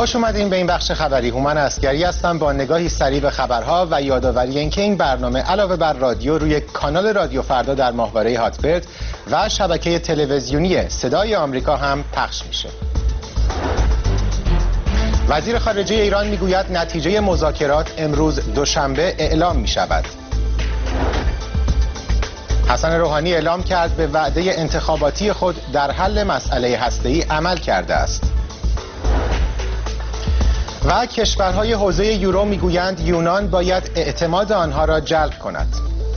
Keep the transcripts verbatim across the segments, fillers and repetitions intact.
خوش اومدین به این بخش خبری. هومن عسگری هستم با نگاهی سریع به خبرها و یادآوری اینکه این برنامه علاوه بر رادیو روی کانال رادیو فردا در ماهواره هاتبرد و شبکه تلویزیونی صدای آمریکا هم پخش میشه. وزیر خارجه ایران میگوید نتیجه مذاکرات امروز دوشنبه اعلام می شود. حسن روحانی اعلام کرد به وعده انتخاباتی خود در حل مسئله هسته‌ای عمل کرده است. و کشورهای حوزه یورو میگویند یونان باید اعتماد آنها را جلب کند.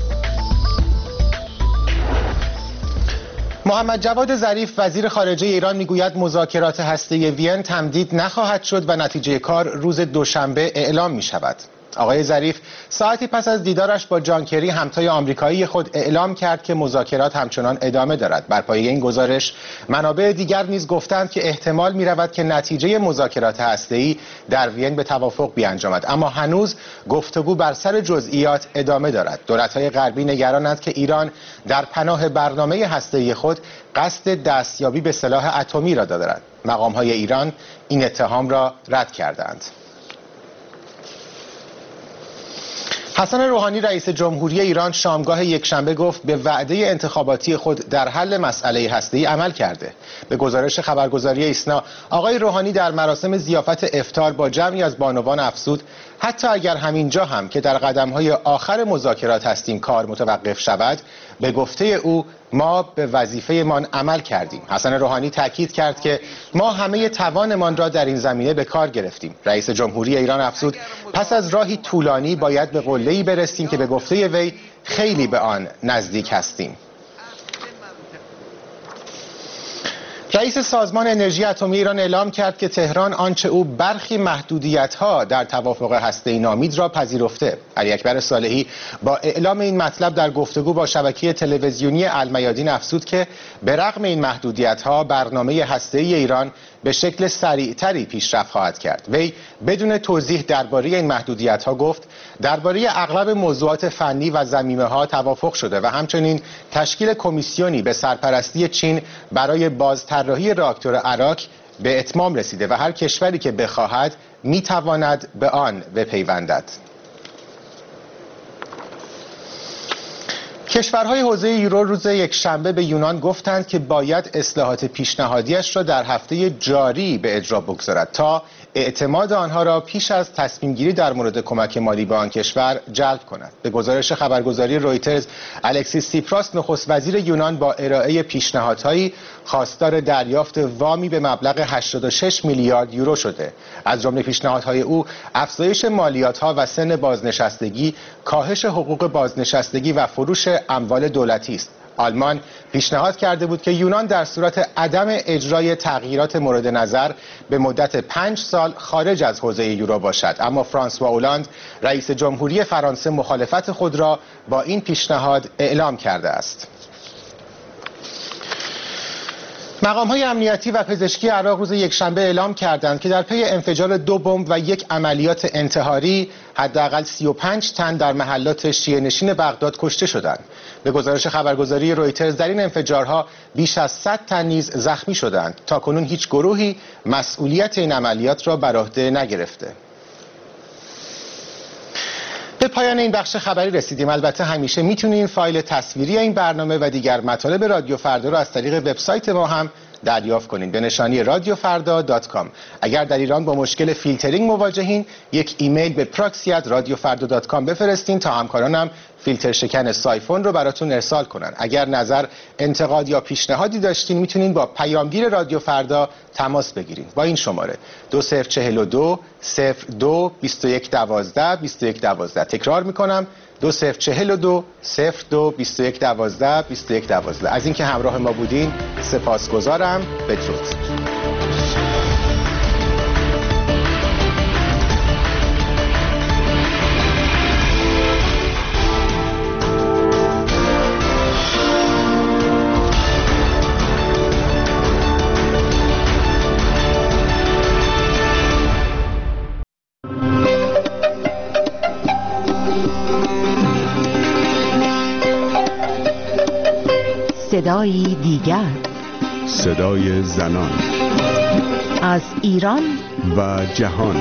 محمد جواد ظریف وزیر خارجه ایران میگوید مذاکرات هسته‌ای وین تمدید نخواهد شد و نتیجه کار روز دوشنبه اعلام می شود. آقای ظریف ساعتی پس از دیدارش با جان کری همتای آمریکایی خود اعلام کرد که مذاکرات همچنان ادامه دارد. بر پایه این گزارش منابع دیگر نیز گفتند که احتمال می رود که نتیجه مذاکرات هسته‌ای در وین به توافق بیانجامد، اما هنوز گفتگو بر سر جزئیات ادامه دارد. دولت‌های غربی نگرانند که ایران در پناه برنامه هسته‌ای خود قصد دستیابی به سلاح اتمی را دارد. مقام‌های ایران این اتهام را رد کردند. حسن روحانی رئیس جمهوری ایران شامگاه یکشنبه گفت به وعده انتخاباتی خود در حل مسئله هسته‌ای عمل کرده. به گزارش خبرگزاری ایسنا آقای روحانی در مراسم ضیافت افطار با جمعی از بانوان افزود حتی اگر همینجا هم که در قدم‌های آخر مذاکرات هستیم کار متوقف شود، به گفته او ما به وظیفه‌مان عمل کردیم. حسن روحانی تاکید کرد که ما همه توانمان را در این زمینه به کار گرفتیم. رئیس جمهوری ایران افزود پس از راهی طولانی باید به قله‌ای برسیم که به گفته وی خیلی به آن نزدیک هستیم. رئیس سازمان انرژی اتمی ایران اعلام کرد که تهران آنچه او برخی محدودیت‌ها در توافق هسته‌ای نامید را پذیرفته. علی اکبر صالحی با اعلام این مطلب در گفتگو با شبکه تلویزیونی المیادین افزود که به رغم این محدودیت‌ها برنامه هسته‌ای ایران به شکل سریعتری پیشرفت خواهد کرد. وی بدون توضیح درباره این محدودیت‌ها گفت درباره اغلب موضوعات فنی و ضمیمه‌ها توافق شده و همچنین تشکیل کمیسیونی به سرپرستی چین برای بازطراحی راکتور اراک به اتمام رسیده و هر کشوری که بخواهد میتواند به آن بپیوندد. کشورهای حوزه یورو روز یکشنبه به یونان گفتند که باید اصلاحات پیشنهادیش را در هفته جاری به اجرا بگذارد تا اعتماد آنها را پیش از تصمیم گیری در مورد کمک مالی به آن کشور جلب کند. به گزارش خبرگزاری رویترز الکسیس سیپراس نخست وزیر یونان با ارائه پیشنهادهایی خواستار دریافت وامی به مبلغ هشتاد و شش میلیارد یورو شده. از جمله پیشنهادهای او افزایش مالیات‌ها و سن بازنشستگی، کاهش حقوق بازنشستگی و فروش اموال دولتی است. آلمان پیشنهاد کرده بود که یونان در صورت عدم اجرای تغییرات مورد نظر به مدت پنج سال خارج از حوزه یورو باشد، اما فرانسوا اولاند رئیس جمهوری فرانسه مخالفت خود را با این پیشنهاد اعلام کرده است. مقام‌های امنیتی و پزشکی عراق روز یکشنبه اعلام کردند که در پی انفجار دو بمب و یک عملیات انتحاری حداقل سی و پنج تن در محلات شیعه نشین بغداد کشته شدند. به گزارش خبرگزاری رویترز در این انفجارها بیش از صد تن نیز زخمی شدند. تاکنون هیچ گروهی مسئولیت این عملیات را بر عهده نگرفته. به پایان این بخش خبری رسیدیم. البته همیشه میتونین فایل تصویری این برنامه و دیگر مطالب رادیو فردا رو از طریق وبسایت ما هم دریافت کنین به نشانی رادیو فردا دات کام. اگر در ایران با مشکل فیلترینگ مواجهین، یک ایمیل به پراکسی ات رادیو فردا دات کام بفرستین تا همکارانم فیلتر شکن سایفون رو براتون ارسال کنن. اگر نظر، انتقاد یا پیشنهادی داشتین میتونین با پیامگیر رادیو فردا تماس بگیرین با این شماره دو صفر چهل دو صفر دو بیست و یک دوازده بیست و یک دوازده. تکرار میکنم دو صفر چهل دو صفر دو بیست و یک دوازده بیست و یک دوازده. از اینکه همراه ما بودین سپاسگزارم. بدرود. صدایی دیگر، صدای زنان، از ایران و جهان.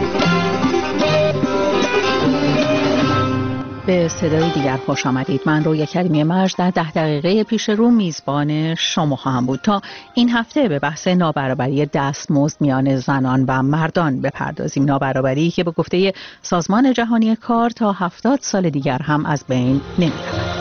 به صدای دیگر خوش آمدید. من رویا کریمی مرج در ده دقیقه پیش رو میزبان شما خواهم بود تا این هفته به بحث نابرابری دستمزد میان زنان و مردان بپردازیم. نابرابری که به گفته سازمان جهانی کار تا هفتاد سال دیگر هم از بین نمی‌رود.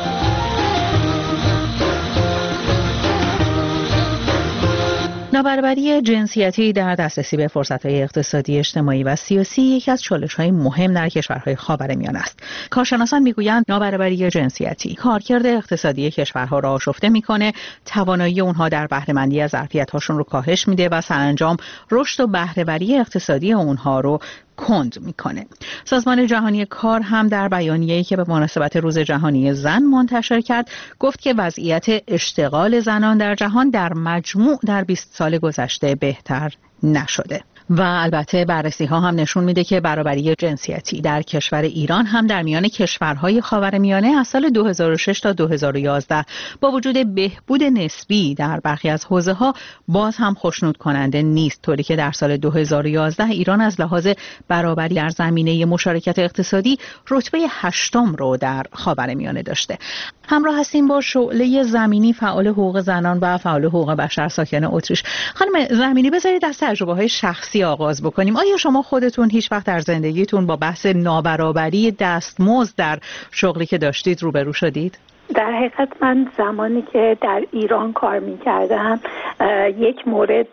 نابرابری جنسیتی در دسترسی به فرصت‌های اقتصادی، اجتماعی و سیاسی یکی از چالش‌های مهم در کشورهای خاورمیانه است. کارشناسان می‌گویند نابرابری جنسیتی کارکرد اقتصادی کشورها را آشفته می‌کنه، توانایی اونها در بهره‌مندی از ظرفیت‌هاشون رو کاهش میده و سرانجام رشد و بهره‌وری اقتصادی اونها رو کند میکنه. سازمان جهانی کار هم در بیانیه‌ای که به مناسبت روز جهانی زن منتشر کرد گفت که وضعیت اشتغال زنان در جهان در مجموع در بیست سال گذشته بهتر نشده. و البته بررسی ها هم نشون میده که برابری جنسیتی در کشور ایران هم در میان کشورهای خاورمیانه از سال دو هزار و شش تا دو هزار و یازده با وجود بهبود نسبی در برخی از حوزه ها باز هم خوشنود کننده نیست، طوری که در سال دو هزار و یازده ایران از لحاظ برابری در زمینه مشارکت اقتصادی رتبه هشتم رو در خاورمیانه داشته. همراه هستیم با شعله زمینی، فعال حقوق زنان و فعال حقوق بشر ساکن اتریش. خانم زمینی، بذارید از تجربه‌های شخصی آغاز بکنیم. آیا شما خودتون هیچ وقت در زندگیتون با بحث نابرابری دستمزد در شغلی که داشتید روبرو شدید؟ در حقیقت من زمانی که در ایران کار می‌کردم یک مورد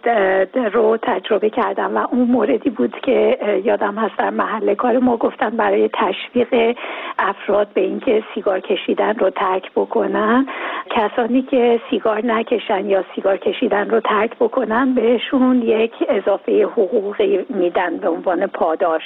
رو تجربه کردم و اون موردی بود که یادم هست در محل کار ما گفتن برای تشویق افراد به اینکه سیگار کشیدن رو ترک بکنن، کسانی که سیگار نکشن یا سیگار کشیدن رو ترک بکنن بهشون یک اضافه حقوقی میدن به عنوان پاداش.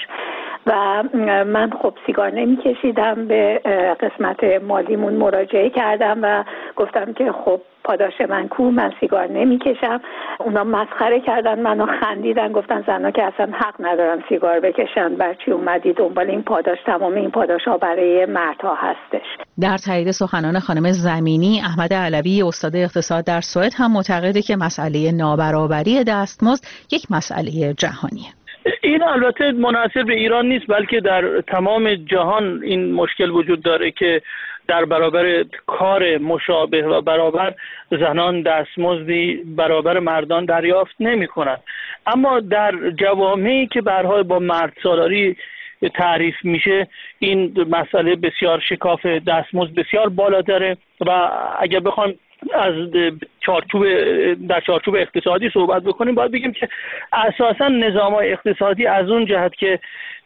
و من خب سیگار نمی کشیدم، به قسمت مالیمون مراجعه کردم و گفتم که خب پاداش من کو، من سیگار نمی کشم. اونا مسخره کردن منو، خندیدن، گفتن زنا که اصلا حق ندارن سیگار بکشن، برچی اومدی دنبال این پاداش؟ تمام این پاداش ها برای مردها هستش. در تایید سخنان خانم زمینی، احمد علوی استاد اقتصاد در سوئد هم معتقده که مسئله نابرابری دستمزد یک مسئله جهانیه. این البته منحصر به ایران نیست، بلکه در تمام جهان این مشکل وجود داره که در برابر کار مشابه و برابر زنان دستمزدی برابر مردان دریافت نمی کنند. اما در جوامعی که به هر حال با مرد سالاری تعریف میشه این مسئله بسیار شکاف دستمزد بسیار بالاتره و اگر بخوام از چارچوب در چارچوب اقتصادی صحبت بکنیم باید بگیم که اساساً نظام‌های اقتصادی از اون جهت که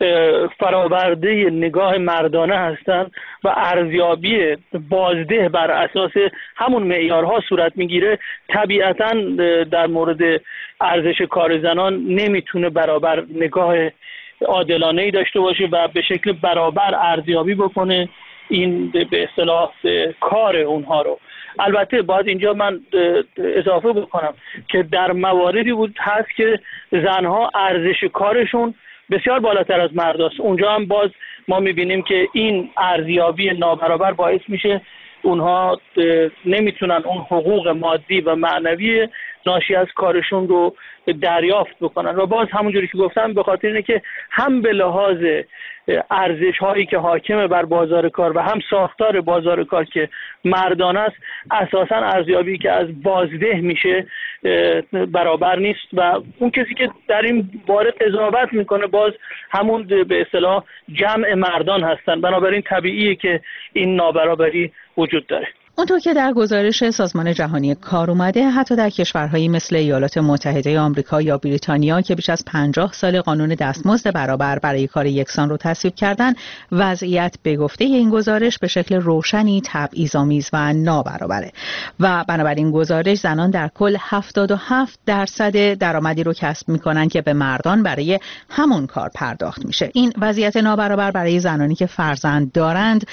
فرآورده نگاه مردانه هستند و ارزیابی بازده بر اساس همون معیارها صورت میگیره، طبیعتاً در مورد ارزش کار زنان نمیتونه برابر نگاه عادلانه‌ای داشته باشه و به شکل برابر ارزیابی بکنه این به اصطلاح کار اونها رو. البته باید اینجا من اضافه بکنم که در مواردی بود هست که زنها ارزش کارشون بسیار بالاتر از مرداست. اونجا هم باز ما میبینیم که این ارزیابی نابرابر باعث میشه اونها نمیتونن اون حقوق مادی و معنوی ناشی از کارشون رو دریافت بکنن و باز همونجوری که گفتم به خاطر اینه که هم به لحاظ ارزش هایی که حاکم بر بازار کار و هم ساختار بازار کار که مردانه است، اساساً ارزیابی که از بازده میشه برابر نیست و اون کسی که در این باره قضاوت میکنه باز همون به اصطلاح جمع مردان هستن. بنابراین طبیعیه که این نابرابری وجود داره. اونطور که در گزارش سازمان جهانی کار اومده، حتی در کشورهایی مثل ایالات متحده آمریکا یا بریتانیا که بیش از پنجاه سال قانون دستمزد برابر برای کار یکسان رو تصویب کردن، وضعیت به گفته این گزارش به شکل روشنی تبعیض‌آمیز و نابرابره و بنابراین گزارش زنان در کل هفتاد و هفت درصد درآمدی رو کسب میکنن که به مردان برای همون کار پرداخت میشه. این وضعیت نابرابر برای زنانی که فرزند دارند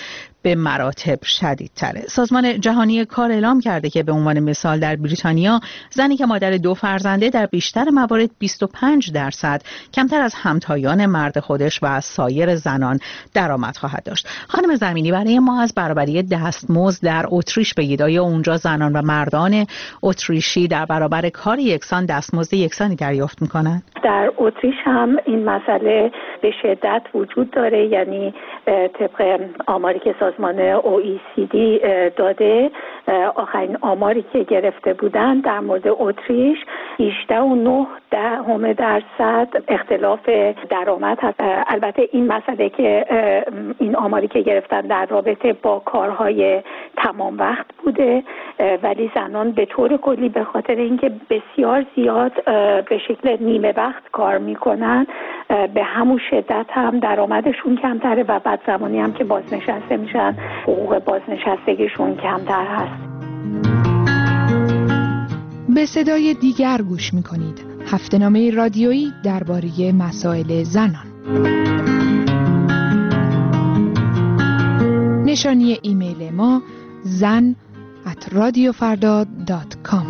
به مراتب شدیدتره. سازمان جهانی کار اعلام کرده که به عنوان مثال در بریتانیا زنی که مادر دو فرزنده در بیشتر موارد بیست و پنج درصد کمتر از همتایان مرد خودش و از سایر زنان درآمد خواهد داشت. خانم زمینی، برای ما از برابری دستمزد در اتریش بگید. آیا اونجا زنان و مردان اتریشی در برابر کار یکسان دستمزد یکسانی دریافت میکنن؟ در اتریش هم این مسئله به شدت وجود داره، یعنی طبق آماری که سازمان او ای سی دی داده، آخرین آماری که گرفته بودن در مورد اتریش هجده و نه دهم درصد اختلاف درآمد هست. البته این مسئله که این آماری که گرفتن در رابطه با کارهای تمام وقت بوده، ولی زنان به طور کلی به خاطر اینکه بسیار زیاد به شکل نیمه وقت کار میکنن به همون شدت هم درآمدشون کمتره و بعد زمانی هم که بازنشسته میشن حقوق بازنشستگیشون کمتر هست. به صدای دیگر گوش میکنید. هفته‌نامه رادیویی درباره مسائل زنان. نشانی ایمیل ما زن ات رادیو فردا دات کام.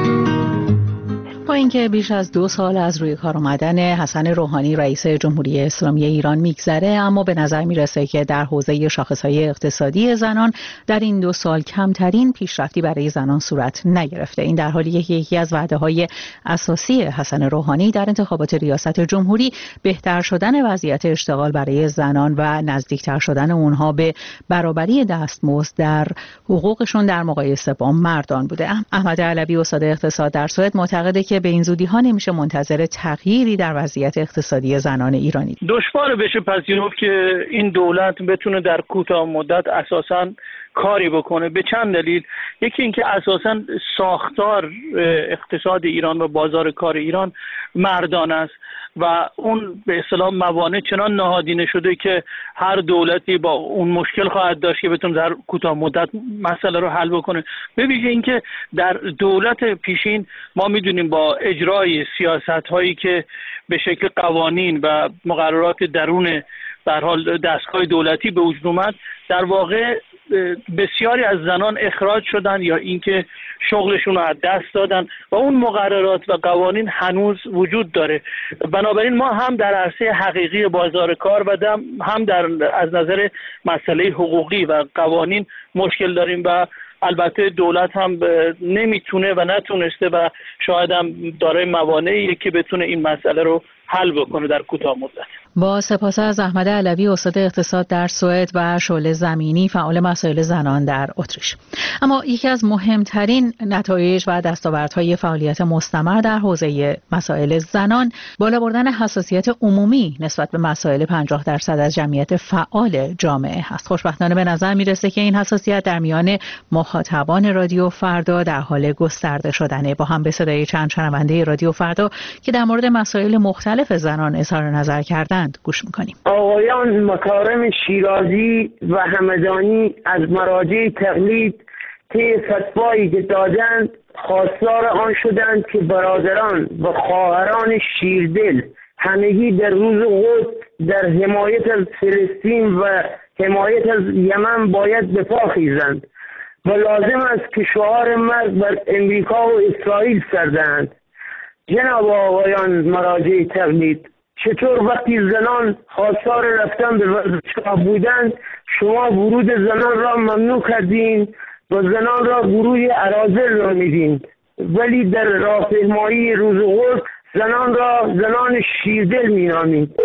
با اینکه بیش از دو سال از روی کار آمدن حسن روحانی رئیس جمهوری اسلامی ایران میگذره، اما به نظر میرسه که در حوزه شاخصهای اقتصادی زنان در این دو سال کمترین پیشرفتی برای زنان صورت نگرفته. این در حالیه که یکی از وعده‌های اساسی حسن روحانی در انتخابات ریاست جمهوری بهتر شدن وضعیت اشتغال برای زنان و نزدیکتر شدن اونها به برابری دستمزد در حقوقشون در مقایسه با مردان بوده. احمد علوی استاد اقتصاد در سوئد معتقده که به این زودی ها نمیشه منتظر تغییری در وضعیت اقتصادی زنان ایرانی. دشوار بشه پذیرفت که این دولت بتونه در کوتاه مدت اساساً کاری بکنه، به چند دلیل. یکی اینکه اساساً ساختار اقتصاد ایران و بازار کار ایران مردان است و اون به اصطلاح موانع چنان نهادینه شده که هر دولتی با اون مشکل خواهد داشت که بتونه در کوتاه مدت مسئله رو حل بکنه. به ویژه اینکه در دولت پیشین ما میدونیم با اجرای سیاست هایی که به شکل قوانین و مقررات درون به هر حال دستگاه دولتی به وجود اومد، در واقع بسیاری از زنان اخراج شدن یا اینکه شغلشون رو از دست دادن و اون مقررات و قوانین هنوز وجود داره. بنابراین ما هم در عرصه حقیقی بازار کار و هم در از نظر مسئله حقوقی و قوانین مشکل داریم و البته دولت هم نمیتونه و نتونسته و شاید هم دارای موانعی که بتونه این مسئله رو حل بکنه در کوتاه مدت. با سپاس از احمد علوی استاد اقتصاد در سوئد و شعله زمینی فعال مسائل زنان در اتریش. اما یکی از مهمترین نتایج و دستاوردهای فعالیت مستمر در حوزه مسائل زنان بالا بردن حساسیت عمومی نسبت به مسائل پنجاه درصد از جمعیت فعال جامعه هست. خوشبختانه به نظر میرسه که این حساسیت در میان مخاطبان رادیو فردا در حال گسترده شدنه. با هم به صدای چند شنونده رادیو فردا که در مورد مسائل مختلف زنان اظهار نظر کردند گوش میکنیم. آقایان مکارم شیرازی و همدانی از مراجع تقلید طی فتوایی که دادند خواستار آن شدند که برادران و خواهران شیردل همگی در روز قدس در حمایت از فلسطین و حمایت از یمن باید به پا خیزند و لازم است که شعار مرگ بر امریکا و اسرائیل سر دهند. جناب آقایان مراجع تقلید، چطور وقتی زنان خواستار رفتن به ورزشگاه بودند شما ورود زنان را ممنوع کردین و زنان را گروه اراذل نامیدین، ولی در راهپیمایی روز قدس زنان را زنان شیردل مینامید؟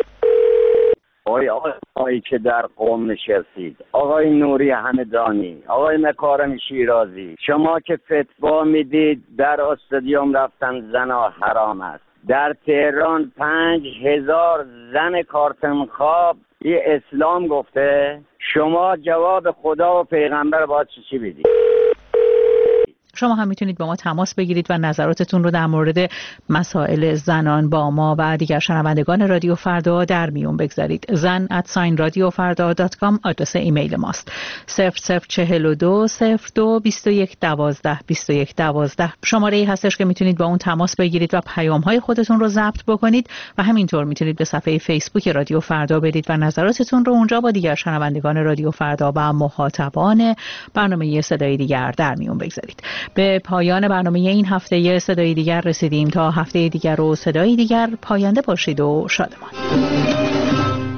آقای آقایی که در قم نشستید، آقای نوری همدانی، آقای مکارم شیرازی، شما که فتوا میدید در استادیوم رفتن زنا حرام است، در تهران پنج هزار زن کارتن خواب یه اسلام گفته، شما جواب خدا و پیغمبر باید چی بدید؟ شما هم میتونید با ما تماس بگیرید و نظراتتون رو در مورد مسائل زنان با ما و دیگر شنوندگان رادیو فردا در میون بگذارید. زن ات ساین رادیو فردا دات کام آدرس ایمیل ماست. صفر صفر چهل و دو صفر دو بیست و یک دوازده بیست و یک دوازده شماره ای هستش که میتونید با اون تماس بگیرید و پیام های خودتون رو ضبط بکنید و همینطور میتونید به صفحه فیسبوک رادیو فردا برید و نظراتتون رو اونجا با دیگر شنوندگان رادیو فردا و مخاطبان برنامه صدای دیگر در میون بگذارید. به پایان برنامه این هفته صدای دیگر رسیدیم. تا هفته دیگر و صدای دیگر پاینده باشید و شادمان.